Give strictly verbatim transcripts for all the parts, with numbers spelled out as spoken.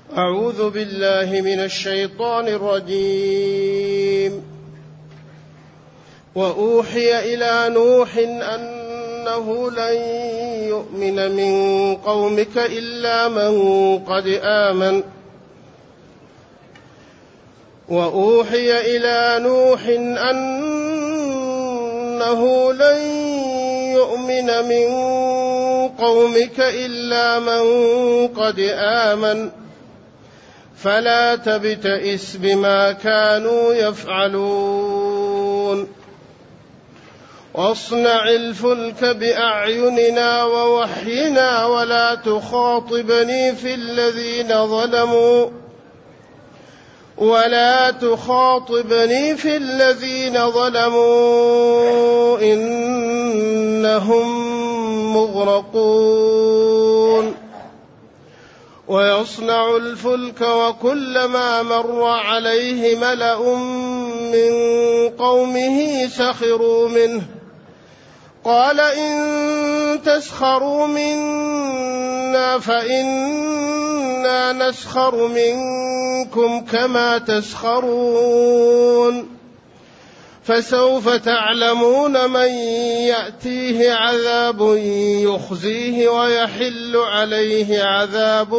أعوذ بالله من الشيطان الرجيم. وأوحي إلى نوح أنه لن يؤمن من قومك إلا من قد آمن وأوحي إلى نوح أنه لن يؤمن من قومك إلا من قد آمن فلا تبتئس بما كانوا يفعلون واصنع الفلك بأعيننا ووحينا ولا تخاطبني في الذين ظلموا ولا تخاطبني في الذين ظلموا إنهم مغرقون ويصنع الفلك وكلما مر عليه ملأ من قومه سخروا منه قال إن تسخروا منا فإنا نسخر منكم كما تسخرون فسوف تعلمون من يأتيه عذاب يخزيه ويحل عليه عذاب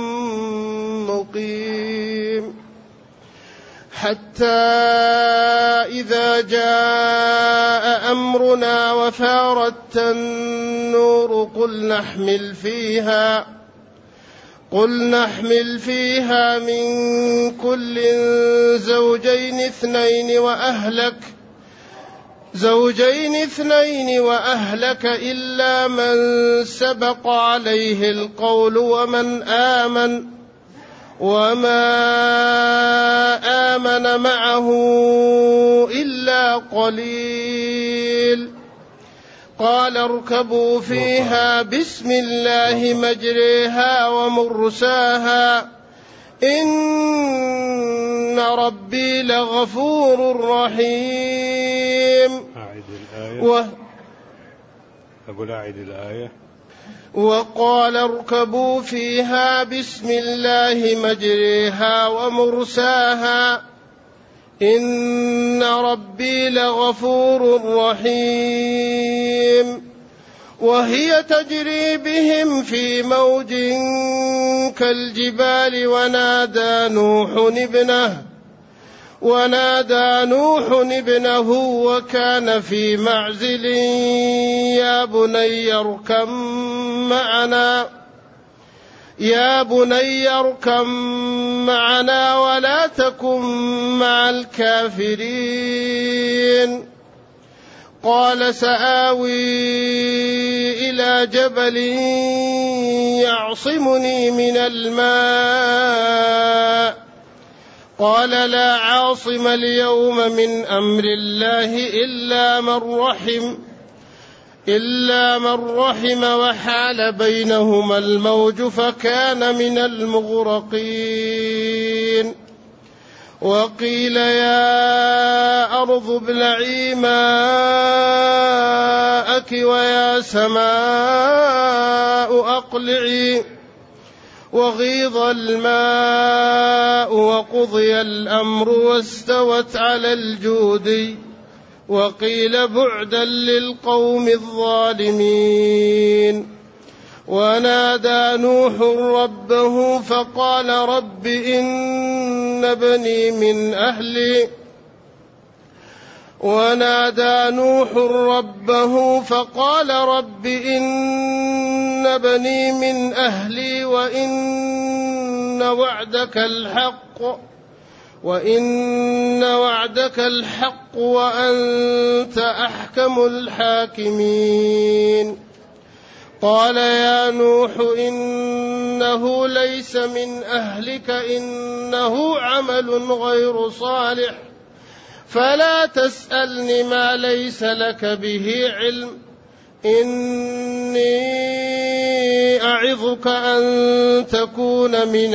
مقيم حتى إذا جاء أمرنا وفارت النور قل نحمل فيها قل نحمل فيها من كل زوجين اثنين وأهلك زوجين اثنين وأهلك إلا من سبق عليه القول ومن آمن وما آمن معه إلا قليل قال اركبوا فيها بسم الله مجريها ومرساها إن ربي لغفور رحيم. أعد الآية و... أقول أعد الآية. وقال اركبوا فيها بسم الله مجريها ومرساها إن ربي لغفور رحيم وهي تجري بهم في موج كالجبال ونادى نوح ابنه ونادى نوح ابنه وكان في معزل يا بني اركب معنا يا بني اركب معنا ولا تكن مع الكافرين قال سآوي إلى جبل يعصمني من الماء قال لا عاصم اليوم من أمر الله إلا من رحم إلا من رحم وحال بينهما الموج فكان من المغرقين وقيل يا أرض ابلعي ماءك ويا سماء أقلعي وغيض الماء وقضي الأمر واستوت على الجودي وقيل بعدا للقوم الظالمين ونادى نوح ربه فقال رب إن ابني من أهلي ونادى نوح ربه فقال رب إن ابني من أهلي وإن وعدك الحق وإن وعدك الحق وأنت أحكم الحاكمين قال يا نوح إنه ليس من أهلك إنه عمل غير صالح فلا تسألني ما ليس لك به علم إني أعظك أن تكون من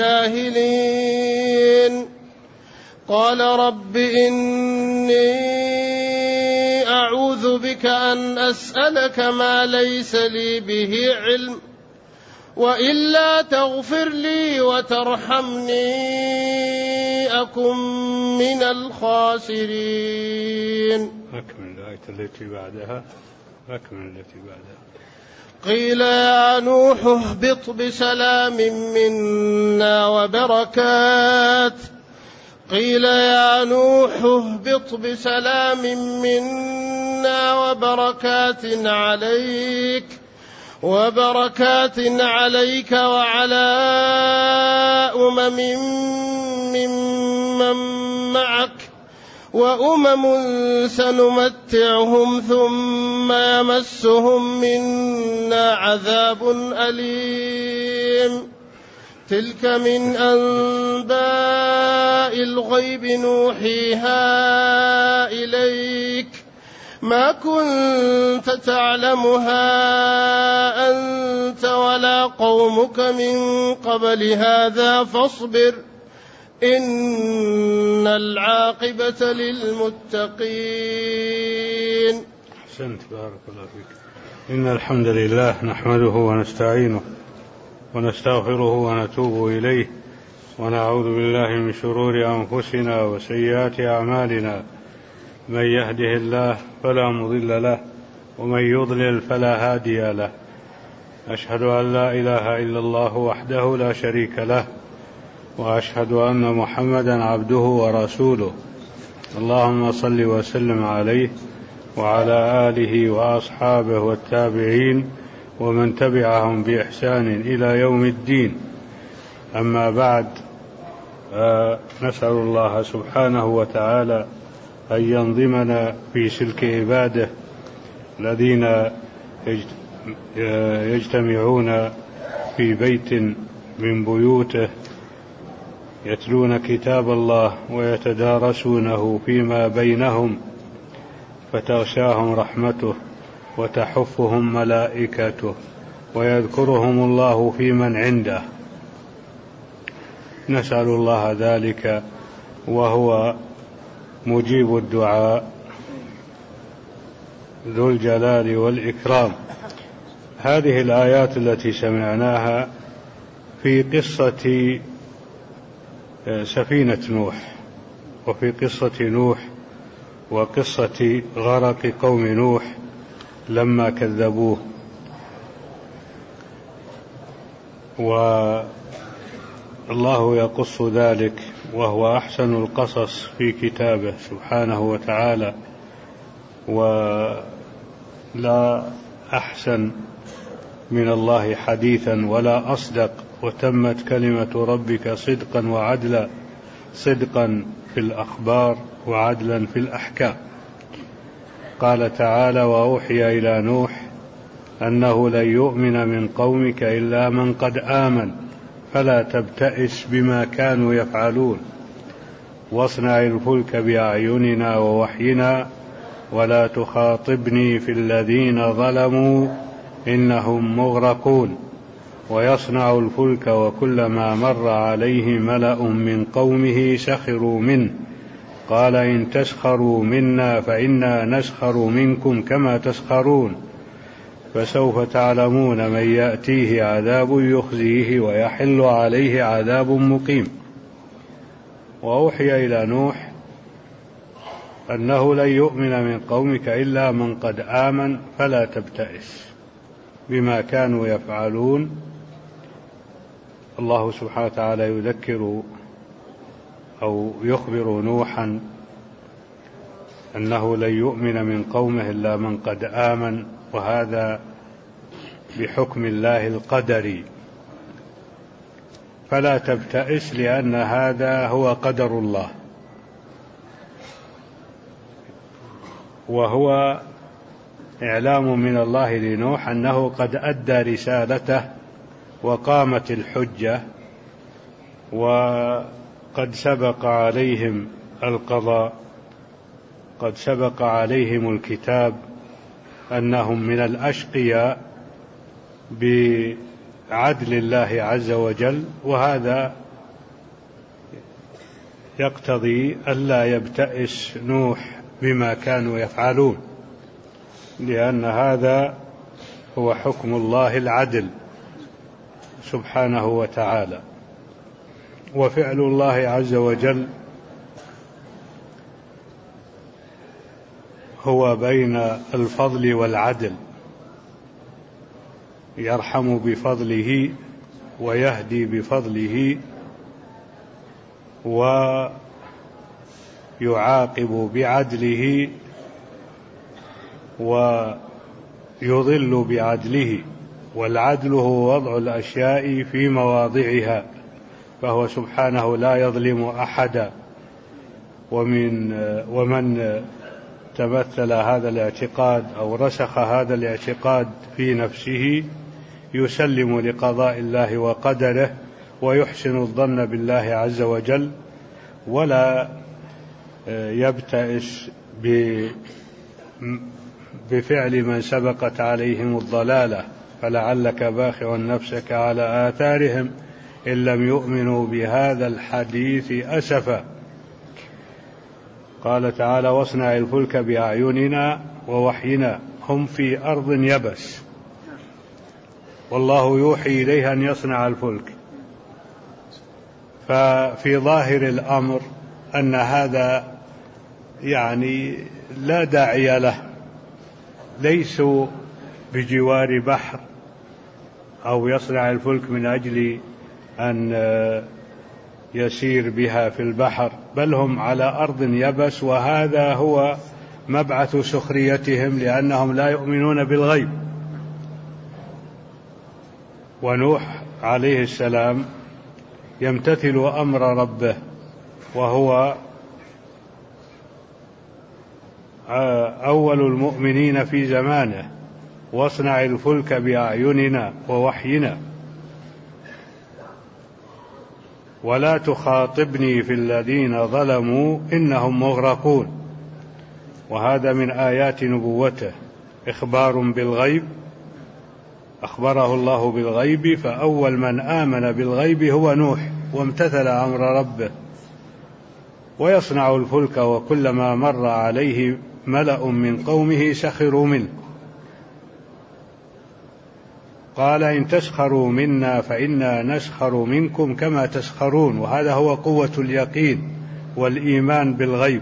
الجاهلين قال رب إني أعوذ بك أن أسألك ما ليس لي به علم وإلا تغفر لي وترحمني أكن من الخاسرين. أكمل الآية التي بعدها. أكمل التي بعدها. قيل يا نوح اهبط بسلام منا وبركات قيل يا نوح اهبط بسلام منا وبركات عليك وبركات عليك وعلى أمم ممن معك وأمم سنمتعهم ثم يمسهم منا عذاب أليم. تلك من أنباء الغيب نوحيها إليك ما كنت تعلمها أنت ولا قومك من قبل هذا فاصبر إن العاقبة للمتقين. أحسنت، بارك الله فيك. إن الحمد لله نحمده ونستعينه ونستغفره ونتوب إليه ونعوذ بالله من شرور أنفسنا وسيئات أعمالنا، من يهده الله فلا مضل له ومن يضلل فلا هادي له. أشهد أن لا إله إلا الله وحده لا شريك له، وأشهد أن محمدا عبده ورسوله. اللهم صل وسلم عليه وعلى آله وأصحابه والتابعين ومن تبعهم بإحسان إلى يوم الدين. أما بعد، نسأل الله سبحانه وتعالى أن ينظمنا في سلك عباده الذين يجتمعون في بيت من بيوته يتلون كتاب الله ويتدارسونه فيما بينهم فتغشاهم رحمته وتحفهم ملائكته ويذكرهم الله في من عنده. نسأل الله ذلك وهو مجيب الدعاء ذو الجلال والإكرام. هذه الآيات التي سمعناها في قصة سفينة نوح، وفي قصة نوح وقصة غرق قوم نوح لما كذبوه. والله يقص ذلك وهو أحسن القصص في كتابه سبحانه وتعالى، ولا أحسن من الله حديثا ولا أصدق، وتمت كلمة ربك صدقا وعدلا، صدقا في الأخبار وعدلا في الأحكام. قال تعالى: وأوحي إلى نوح أنه لن يؤمن من قومك إلا من قد آمن فلا تبتئس بما كانوا يفعلون واصنع الفلك بأعيننا ووحينا ولا تخاطبني في الذين ظلموا إنهم مغرقون. ويصنع الفلك وكلما مر عليه ملأ من قومه سخروا منه قال إن تسخروا منا فإنا نسخر منكم كما تسخرون فسوف تعلمون من يأتيه عذاب يخزيه ويحل عليه عذاب مقيم. وأوحي إلى نوح أنه لن يؤمن من قومك إلا من قد آمن فلا تبتئس بما كانوا يفعلون. الله سبحانه وتعالى يذكر أو يخبر نوحا أنه لن يؤمن من قومه إلا من قد آمن، وهذا بحكم الله القدري. فلا تبتئس لأن هذا هو قدر الله، وهو إعلام من الله لنوح أنه قد أدى رسالته وقامت الحجة وقد سبق عليهم القضاء، قد سبق عليهم الكتاب أنهم من الأشقياء بعدل الله عز وجل، وهذا يقتضي ألا يبتئس نوح بما كانوا يفعلون، لأن هذا هو حكم الله العدل. سبحانه وتعالى. وفعل الله عز وجل هو بين الفضل والعدل، يرحم بفضله ويهدي بفضله ويعاقب بعدله ويضل بعدله. والعدل هو وضع الأشياء في مواضعها، فهو سبحانه لا يظلم أحدا. ومن ومن تمثل هذا الاعتقاد أو رسخ هذا الاعتقاد في نفسه يسلم لقضاء الله وقدره ويحسن الظن بالله عز وجل، ولا يبتئس بفعل من سبقت عليهم الضلالة، فلعلك باخع نفسك على آثارهم إن لم يؤمنوا بهذا الحديث أسفا. قال تعالى: واصنع الفلك بأعيننا ووحينا. هم في أرض يبس، والله يوحي إليه أن يصنع الفلك. ففي ظاهر الأمر أن هذا يعني لا داعي له، ليسوا بجوار بحر أو يصنع الفلك من أجل أن يسير بها في البحر، بل هم على أرض يبس، وهذا هو مبعث سخريتهم لأنهم لا يؤمنون بالغيب. ونوح عليه السلام يمتثل أمر ربه، وهو أول المؤمنين في زمانه: واصنع الفلك بأعيننا ووحينا ولا تخاطبني في الذين ظلموا إنهم مغرقون. وهذا من آيات نبوته، إخبار بالغيب، أخبره الله بالغيب، فأول من آمن بالغيب هو نوح وامتثل أمر ربه. ويصنع الفلك وكلما مر عليه ملأ من قومه سخروا منه. قال: إن تسخروا منا فإنا نسخر منكم كما تسخرون. وهذا هو قوة اليقين والإيمان بالغيب.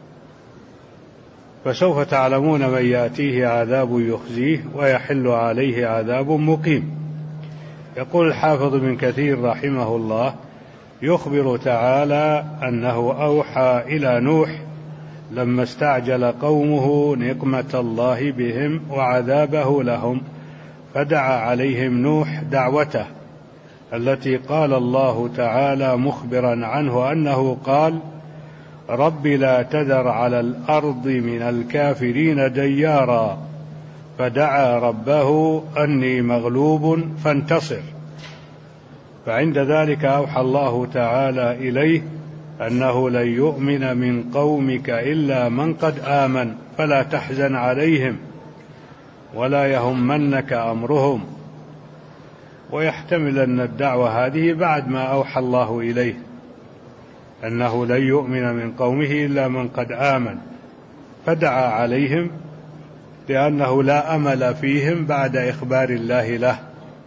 فسوف تعلمون من يأتيه عذاب يخزيه ويحل عليه عذاب مقيم. يقول الحافظ ابن كثير رحمه الله: يخبر تعالى أنه أوحى إلى نوح لما استعجل قومه نقمة الله بهم وعذابه لهم، فدعا عليهم نوح دعوته التي قال الله تعالى مخبرا عنه أنه قال: رب لا تذر على الأرض من الكافرين ديارا، فدعا ربه أني مغلوب فانتصر. فعند ذلك أوحى الله تعالى إليه أنه لن يؤمن من قومك إلا من قد آمن، فلا تحزن عليهم ولا يهمنك أمرهم. ويحتمل أن الدعوة هذه بعد ما أوحى الله إليه أنه لن يؤمن من قومه إلا من قد آمن، فدعا عليهم لأنه لا أمل فيهم بعد إخبار الله له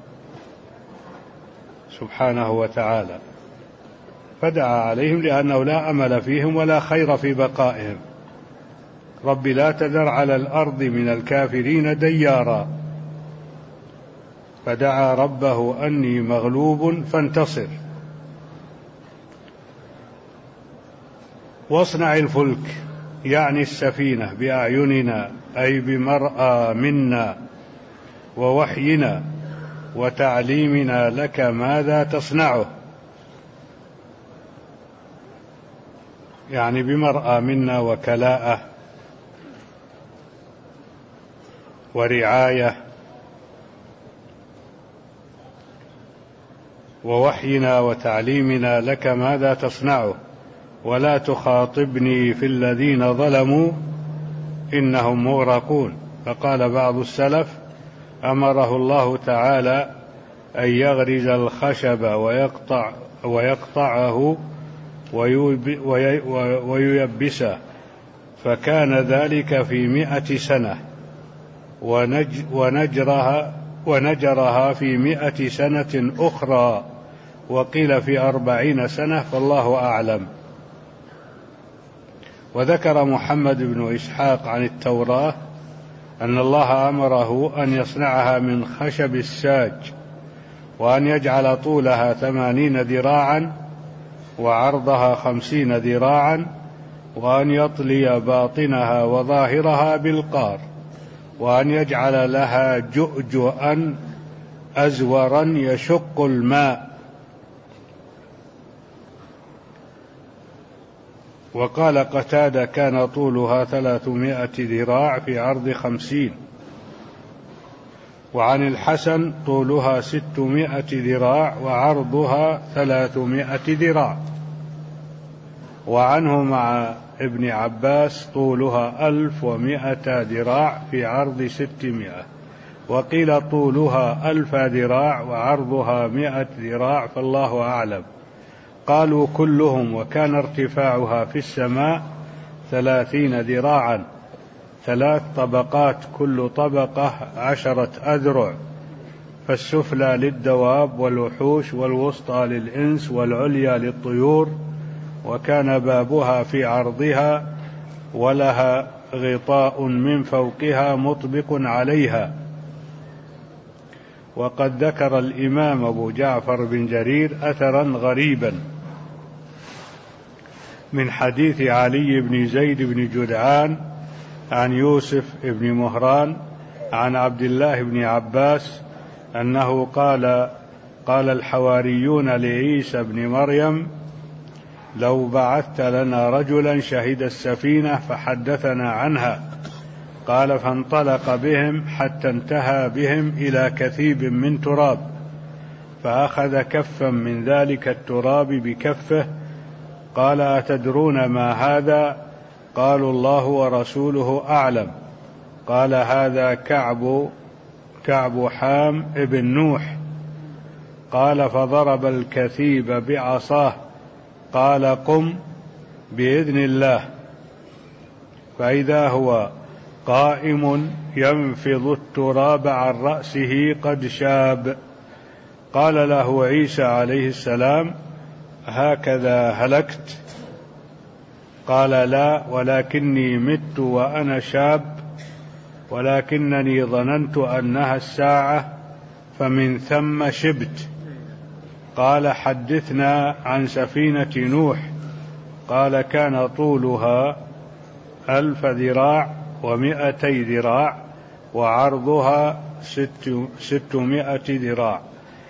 سبحانه وتعالى، فدعا عليهم لأنه لا أمل فيهم ولا خير في بقائهم. رب لا تذر على الأرض من الكافرين ديارا، فدعا ربه أني مغلوب فانتصر. واصنع الفلك يعني السفينة بأعيننا أي بمرأى منا ووحينا وتعليمنا لك ماذا تصنعه، يعني بمرأى منا وكلاءة ورعاية، ووحينا وتعليمنا لك ماذا تصنعه، ولا تخاطبني في الذين ظلموا إنهم مغرقون. فقال بعض السلف: أمره الله تعالى أن يغرز الخشب ويقطع ويقطعه وييبسه، فكان ذلك في مئة سنة، ونج ونجرها ونجرها في مئة سنة أخرى، وقيل في أربعين سنة، فالله أعلم. وذكر محمد بن إسحاق عن التوراة أن الله أمره أن يصنعها من خشب الساج، وأن يجعل طولها ثمانين ذراعا وعرضها خمسين ذراعا، وأن يطلي باطنها وظاهرها بالقار، وأن يجعل لها جؤجؤا أزورا يشق الماء. وقال قتادة كان طولها ثلاثمائة ذراع في عرض خمسين. وعن الحسن طولها ستمائة ذراع وعرضها ثلاثمائة ذراع. وعنه مع ابن عباس طولها ألف ومائة ذراع في عرض ستمائة. وقيل طولها ألف ذراع وعرضها مائة ذراع، فالله أعلم. قالوا كلهم، وكان ارتفاعها في السماء ثلاثين ذراعا، ثلاث طبقات، كل طبقة عشرة أذرع، فالسفلى للدواب والوحوش، والوسطى للإنس، والعليا للطيور. وكان بابها في عرضها، ولها غطاء من فوقها مطبق عليها. وقد ذكر الإمام أبو جعفر بن جرير أثرا غريبا من حديث علي بن زيد بن جدعان عن يوسف بن مهران عن عبد الله بن عباس أنه قال قال الحواريون لعيسى بن مريم: لو بعثت لنا رجلا شهد السفينة فحدثنا عنها. قال: فانطلق بهم حتى انتهى بهم إلى كثيب من تراب، فأخذ كفا من ذلك التراب بكفه. قال: أتدرون ما هذا؟ قالوا: الله ورسوله أعلم. قال: هذا كعب كعب حام ابن نوح. قال: فضرب الكثيب بعصاه. قال: قم بإذن الله. فإذا هو قائم ينفض التراب عن رأسه قد شاب. قال له عيسى عليه السلام: هكذا هلكت؟ قال: لا، ولكني مت وأنا شاب، ولكنني ظننت أنها الساعة، فمن ثم شبت. قال: حدثنا عن سفينة نوح. قال: كان طولها ألف ذراع ومائتي ذراع، وعرضها ست ستمائة ذراع.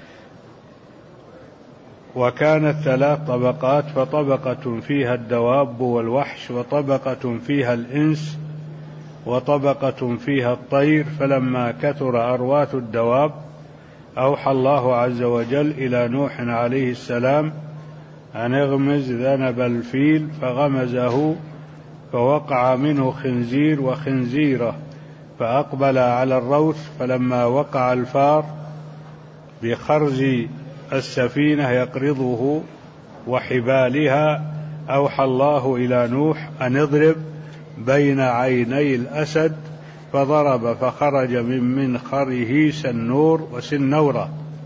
وكانت ثلاث طبقات، فطبقة فيها الدواب والوحش، وطبقة فيها الإنس، وطبقة فيها الطير. فلما كثر أرواث الدواب أوحى الله عز وجل إلى نوح عليه السلام أن اغمز ذنب الفيل، فغمزه فوقع منه خنزير وخنزيرة، فأقبل على الروث. فلما وقع الفار بخرز السفينة يقرضه وحبالها، أوحى الله إلى نوح أن اضرب بين عيني الأسد، فضرب فخرج من منخره سنور وسنورة،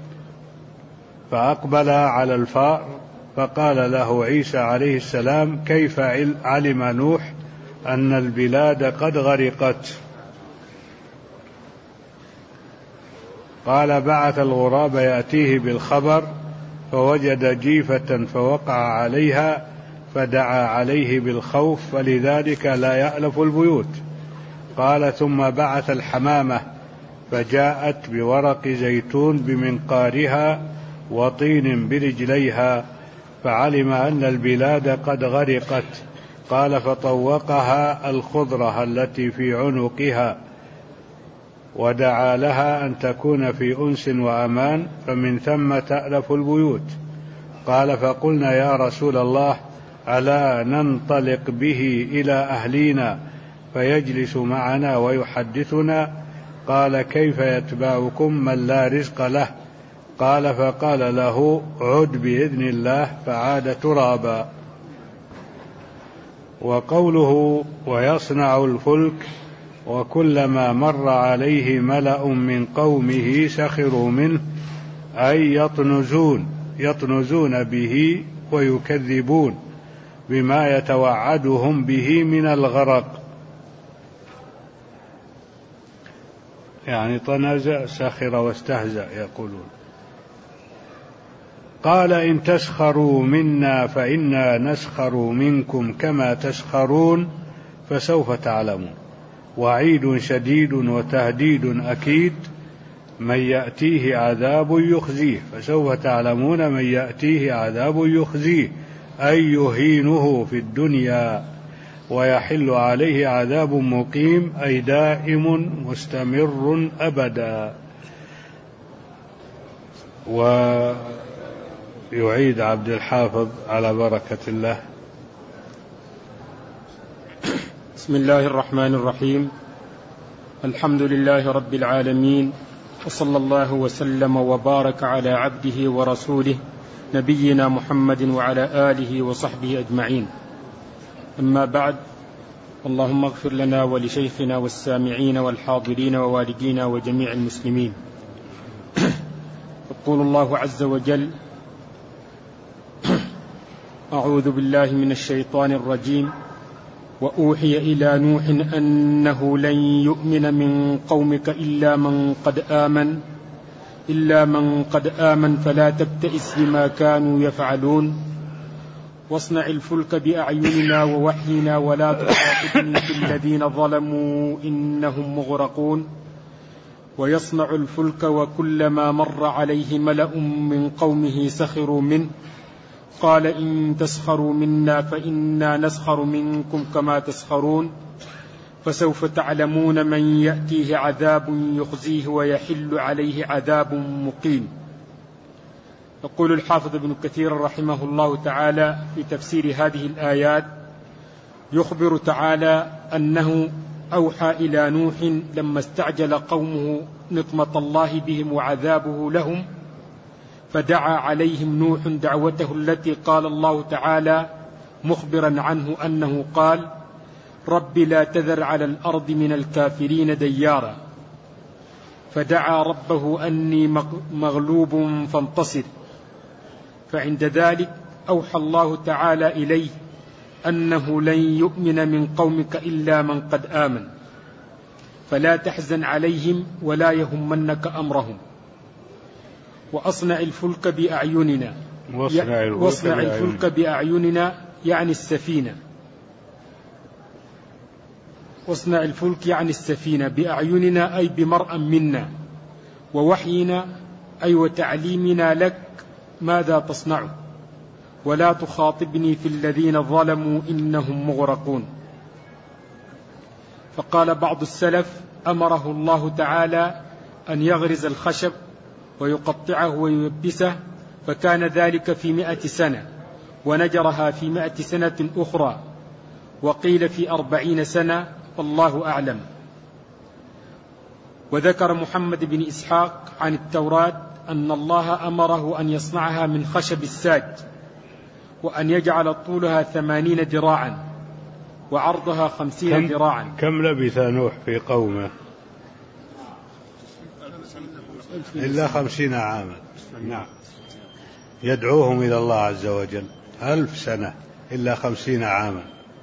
فأقبل على الفار. فقال له عيسى عليه السلام: كيف علم نوح أن البلاد قد غرقت؟ قال: بعث الغراب يأتيه بالخبر، فوجد جيفة فوقع عليها، فدعا عليه بالخوف، فلذلك لا يألف البيوت. قال: ثم بعث الحمامة، فجاءت بورق زيتون بمنقارها وطين برجليها، فعلم أن البلاد قد غرقت. قال: فطوقها الخضرة التي في عنقها، ودعا لها أن تكون في أنس وأمان، فمن ثم تألف البيوت. قال: فقلنا يا رسول الله: ألا ننطلق به إلى أهلينا فيجلس معنا ويحدثنا؟ قال: كيف يتبعكم من لا رزق له؟ قال: فقال له: عد بإذن الله، فعاد ترابا. وقوله ويصنع الفلك وكلما مر عليه ملأ من قومه سخروا منه أي يطنزون يطنزون به ويكذبون بما يتوعدهم به من الغرق، يعني طنز سخر واستهزأ يقولون. قال إن تسخروا منا فإنا نسخر منكم كما تسخرون فسوف تعلمون. وعيد شديد وتهديد أكيد من يأتيه عذاب يخزيه، فسوف تعلمون من يأتيه عذاب يخزيه أي يهينه في الدنيا ويحل عليه عذاب مقيم أي دائم مستمر أبدا. ويعيد عبد الحافظ على بركة الله. بسم الله الرحمن الرحيم. الحمد لله رب العالمين، وصلى الله وسلم وبارك على عبده ورسوله نبينا محمد وعلى آله وصحبه أجمعين. أما بعد، اللهم اغفر لنا ولشيخنا والسامعين والحاضرين ووالدينا وجميع المسلمين. يقول الله عز وجل: أعوذ بالله من الشيطان الرجيم. وأوحي إلى نوح أنه لن يؤمن من قومك إلا من قد آمن إلا من قد آمن فلا تبتئس بما كانوا يفعلون واصنع الفلك بأعيننا ووحينا ولا تخاطبني في الذين ظلموا إنهم مغرقون. ويصنع الفلك وكلما مر عليه ملأ من قومه سخروا منه قال إن تسخروا منا فإنا نسخر منكم كما تسخرون فسوف تعلمون من يأتيه عذاب يخزيه ويحل عليه عذاب مقيم. يقول الحافظ ابن كثير رحمه الله تعالى في تفسير هذه الآيات: يخبر تعالى أنه أوحى إلى نوح لما استعجل قومه نقمة الله بهم وعذابه لهم، فدعا عليهم نوح دعوته التي قال الله تعالى مخبرا عنه أنه قال: رب لا تذر على الأرض من الكافرين ديارا. فدعا ربه أني مغلوب فانتصر. فعند ذلك أوحى الله تعالى إليه أنه لن يؤمن من قومك إلا من قد آمن، فلا تحزن عليهم ولا يهمنك أمرهم. وأصنع الفلك بأعيننا واصنع الفلك بأعيننا يعني السفينة واصنع الفلك يعني السفينة بأعيننا أي بمرأ منا، ووحينا أي وتعليمنا لك ماذا تصنع، ولا تخاطبني في الذين ظلموا إنهم مغرقون. فقال بعض السلف: أمره الله تعالى أن يغرز الخشب ويقطعه وييبسه، فكان ذلك في مئة سنة، ونجرها في مئة سنة أخرى، وقيل في أربعين سنة، والله أعلم. وذكر محمد بن إسحاق عن التوراة أن الله أمره أن يصنعها من خشب الساج، وأن يجعل طولها ثمانين ذراعا وعرضها خمسين ذراعا. كم لبث نوح في قومه؟ إلا خمسين عاما. نعم، يدعوهم إلى الله عز وجل ألف سنة إلا خمسين عاما.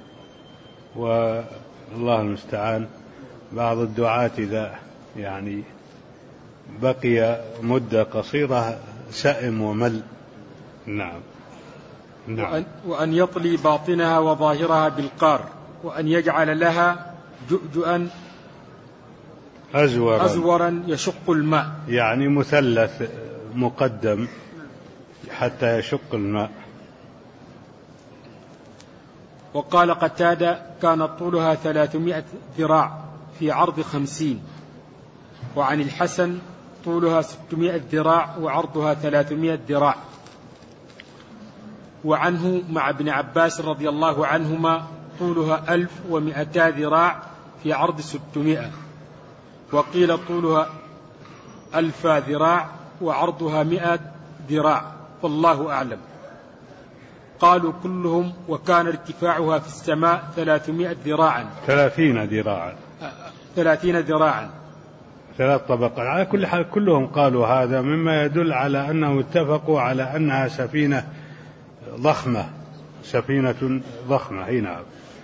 والله المستعان، بعض الدعاة إذا يعني بقي مدة قصيرة سئم ومل. نعم. نعم. وأن, وأن يطلي باطنها وظاهرها بالقار، وأن يجعل لها جؤجؤا أزورا, أزورا يشق الماء، يعني مثلث مقدم حتى يشق الماء. وقال قتادة: كان طولها ثلاثمائة ذراع في عرض خمسين. وعن الحسن: طولها ستمائة ذراع وعرضها ثلاثمائة ذراع. وعنه مع ابن عباس رضي الله عنهما: طولها ألف ومئتا ذراع في عرض ستمائة. وقيل طولها ألف ذراع وعرضها مئة ذراع، فالله أعلم. قالوا كلهم: وكان ارتفاعها في السماء ثلاثمائة ذراعا ثلاثين ذراعا ثلاثين ذراعا. ثلاث طبقات. على كل حال كلهم قالوا هذا، مما يدل على أنهم اتفقوا على أنها سفينة ضخمة، سفينة ضخمة. هنا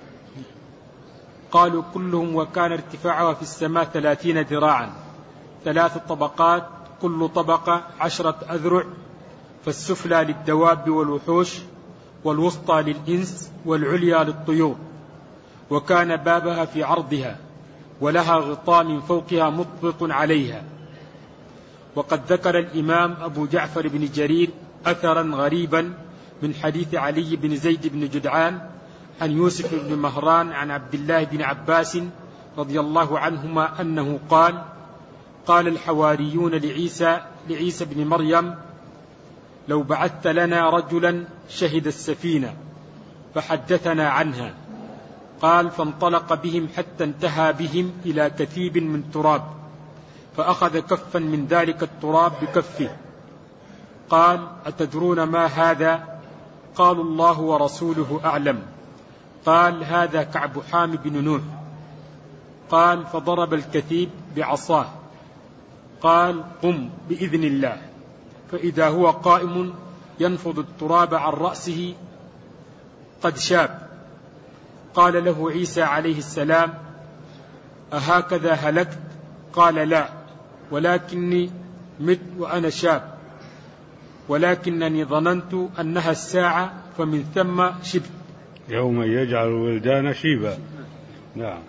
قالوا كلهم وكان ارتفاعها في السماء ثلاثين ذراعا، ثلاث طبقات، كل طبقة عشرة أذرع، فالسفلى للدواب والوحوش، والوسطى للإنس، والعليا للطيور. وكان بابها في عرضها، ولها غطاء من فوقها مطبق عليها. وقد ذكر الإمام أبو جعفر بن جرير أثرا غريبا من حديث علي بن زيد بن جدعان عن يوسف بن مهران عن عبد الله بن عباس رضي الله عنهما أنه قال: قال الحواريون لعيسى لعيسى بن مريم: لو بعثت لنا رجلا شهد السفينة فحدثنا عنها. قال: فانطلق بهم حتى انتهى بهم إلى كثيب من تراب، فأخذ كفا من ذلك التراب بكفه. قال: أتدرون ما هذا؟ قالوا: الله ورسوله أعلم. قال: هذا كعب حام بن نوح. قال: فضرب الكثيب بعصاه. قال: قم بإذن الله. فإذا هو قائم ينفض التراب عن رأسه قد شاب. قال له عيسى عليه السلام: أهكذا هلكت؟ قال: لا، ولكني مت وأنا شاب، ولكنني ظننت أنها الساعة، فمن ثم شبت. يوم يجعل الولدان شيبا. نعم.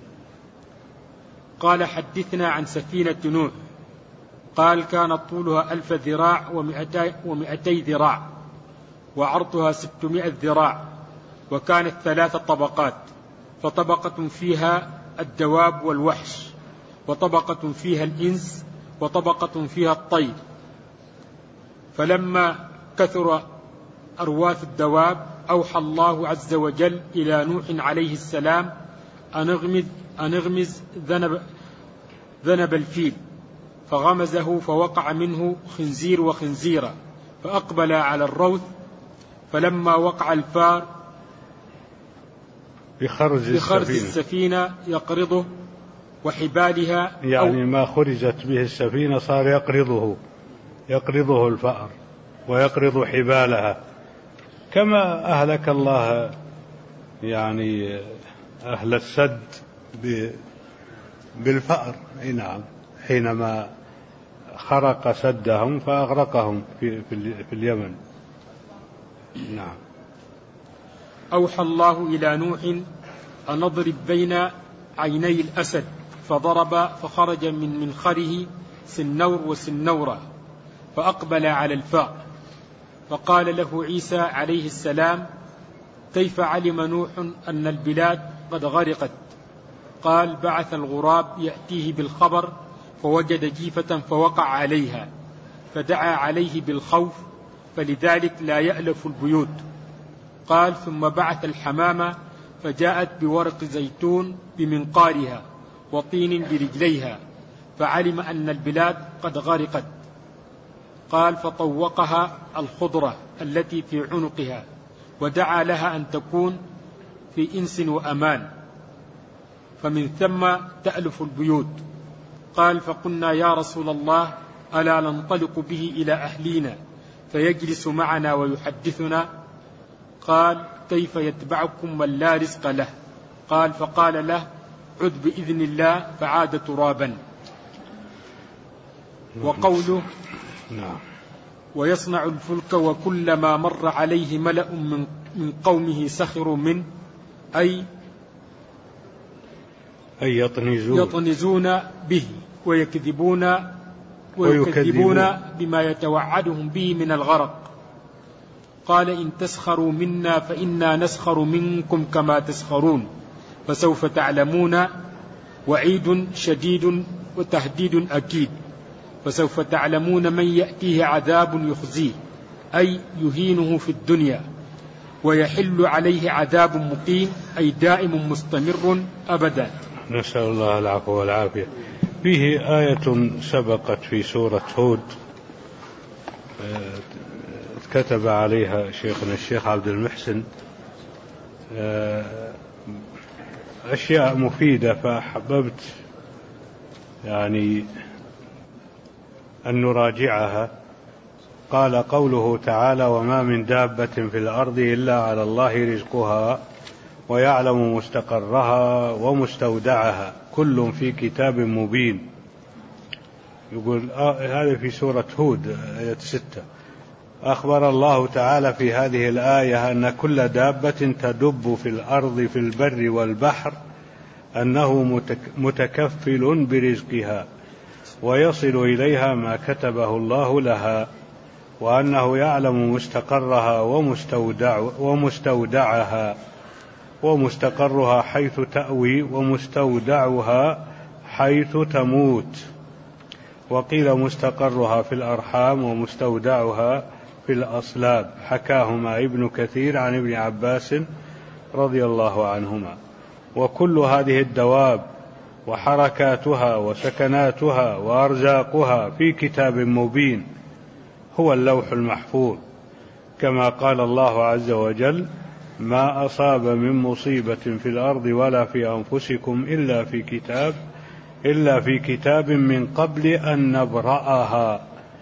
قال: حدثنا عن سفينة نوح. قال: كان طولها ألف ذراع ومئتي, ومئتي ذراع، وعرضها ستمائة ذراع، وكانت ثلاث طبقات، فطبقة فيها الدواب والوحش، وطبقة فيها الإنس، وطبقة فيها الطير. فلما كثر أرواث الدواب أوحى الله عز وجل إلى نوح عليه السلام أن اغمز, أن اغمز ذنب, ذنب الفيل، فغمزه فوقع منه خنزير وخنزيرة، فأقبل على الروث. فلما وقع الفار بخرز, بخرز السفينة. السفينة يقرضه وحبالها، يعني ما خرجت به السفينة صار يقرضه يقرضه الفأر ويقرض حبالها، كما أهلك الله يعني أهل السد بالفأر. نعم، حينما خرق سدهم فأغرقهم في, في اليمن. نعم. أوحى الله إلى نوح أن نضرب بين عيني الأسد، فضرب فخرج من منخره سنور وسنورة، فأقبل على الفأر. فقال له عيسى عليه السلام: كيف علم نوح أن البلاد قد غرقت؟ قال: بعث الغراب يأتيه بالخبر، فوجد جيفة فوقع عليها، فدعا عليه بالخوف، فلذلك لا يألف البيوت. قال: ثم بعث الحمامة فجاءت بورق زيتون بمنقارها وطين برجليها، فعلم أن البلاد قد غرقت. قال: فطوقها الخضرة التي في عنقها، ودعا لها أن تكون في إنس وأمان، فمن ثم تألف البيوت. قال: فقلنا يا رسول الله ألا ننطلق به إلى أهلينا فيجلس معنا ويحدثنا؟ قال: كيف يتبعكم من لا رزق له؟ قال: فقال له: عد بإذن الله، فعاد ترابا. وقوله: ويصنع الفلك وكلما مر عليه ملأ من قومه سخروا منه، أي أي يطنزون, يطنزون به ويكذبون ويكذبون بما يتوعدهم به من الغرق. قال: إن تسخروا منا فإنا نسخر منكم كما تسخرون، فسوف تعلمون. وعيد شديد وتهديد أكيد. فسوف تعلمون من يأتيه عذاب يخزيه، أي يهينه في الدنيا، ويحل عليه عذاب مقيم، أي دائم مستمر أبدا. نسأل الله العفو والعافية. فيه آية سبقت في سورة هود كتب عليها شيخنا الشيخ عبد المحسن أشياء مفيدة، فحببت يعني أن نراجعها. قال قوله تعالى: وما من دابة في الأرض إلا على الله رزقها ويعلم مستقرها ومستودعها كل في كتاب مبين. يقول آه هذا في سورة هود آية ستة. أخبر الله تعالى في هذه الآية أن كل دابة تدب في الأرض في البر والبحر أنه متكفل برزقها ويصل إليها ما كتبه الله لها، وأنه يعلم مستقرها ومستودع ومستودعها، ومستقرها حيث تأوي ومستودعها حيث تموت. وقيل مستقرها في الأرحام ومستودعها في الأصلاب، حكاهما ابن كثير عن ابن عباس رضي الله عنهما. وكل هذه الدواب وحركاتها وسكناتها وأرزاقها في كتاب مبين هو اللوح المحفوظ، كما قال الله عز وجل: ما أصاب من مصيبة في الأرض ولا في أنفسكم إلا في كتاب إلا في كتاب من قبل أن نبرأها،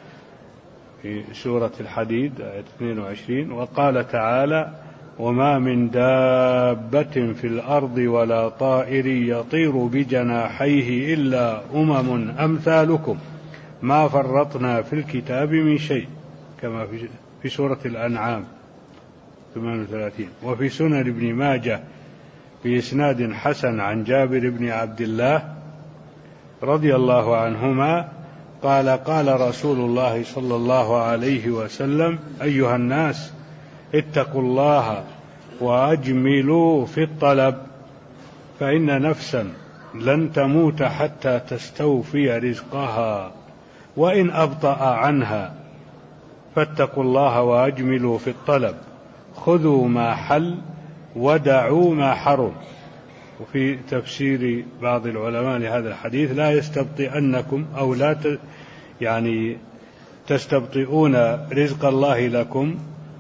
في سورة الحديد آية اثنين وعشرين. وقال تعالى: وما من دابة في الأرض ولا طائر يطير بجناحيه إلا أمم أمثالكم ما فرطنا في الكتاب من شيء، كما في سورة الأنعام ثمانية وثلاثين. وفي سنن ابن ماجه بإسناد حسن عن جابر بن عبد الله رضي الله عنهما قال: قال رسول الله صلى الله عليه وسلم: أيها الناس اتقوا الله وأجملوا في الطلب، فإن نفسا لن تموت حتى تستوفي رزقها، وإن أبطأ عنها فاتقوا الله وأجملوا في الطلب، خذوا ما حل ودعوا ما حرم. وفي تفسير بعض العلماء لهذا الحديث: لا يستبطئنكم أو لا ت... يعني تستبطئون رزق الله لكم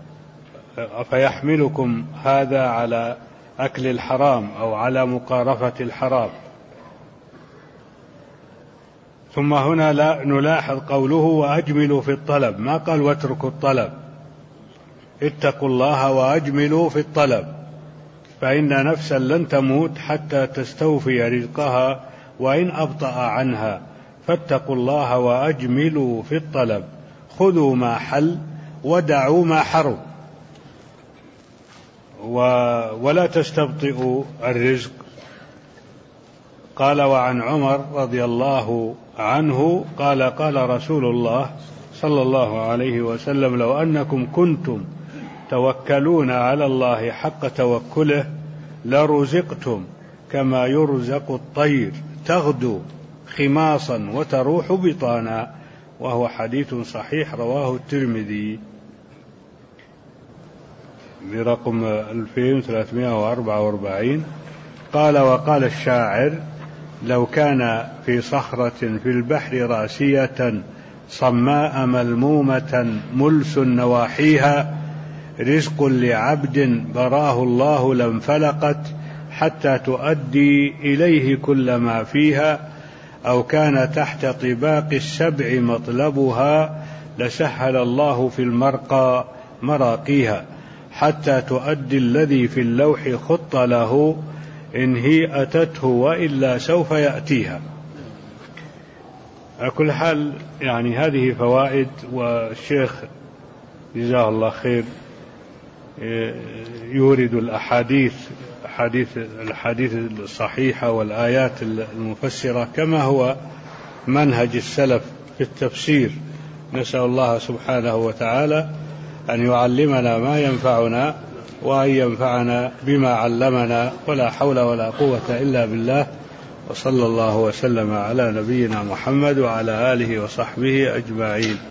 فيحملكم هذا على أكل الحرام أو على مقارفة الحرام. ثم هنا لا نلاحظ قوله: وأجملوا في الطلب، ما قال واتركوا الطلب. اتقوا الله وأجملوا في الطلب، فإن نفسا لن تموت حتى تستوفي رزقها، وإن أبطأ عنها فاتقوا الله وأجملوا في الطلب، خذوا ما حل ودعوا ما حرم. ولا تستبطئوا الرزق. قال: وعن عمر رضي الله عنه قال: قال رسول الله صلى الله عليه وسلم: لو أنكم كنتم توكلون على الله حق توكله لرزقتم كما يرزق الطير تغدو خماصا وتروح بطانا. وهو حديث صحيح رواه الترمذي برقم ألفين وثلاثمائة وأربعة وأربعين. قال: وقال الشاعر: لو كان في صخرة في البحر راسية صماء ملمومة ملس نواحيها رزق لعبد براه الله لانفلقت حتى تؤدي إليه كل ما فيها، أو كان تحت طباق السبع مطلبها لسهل الله في المرقى مراقيها حتى تؤدي الذي في اللوح خط له إن هي أتته وإلا سوف يأتيها. على كل حال يعني هذه فوائد، والشيخ جزاه الله خير يورد الأحاديث حديث الحديث الصحيحة والآيات المفسرة كما هو منهج السلف في التفسير. نسأل الله سبحانه وتعالى أن يعلمنا ما ينفعنا وأن ينفعنا بما علمنا، ولا حول ولا قوة إلا بالله. وصلى الله وسلم على نبينا محمد وعلى آله وصحبه أجمعين.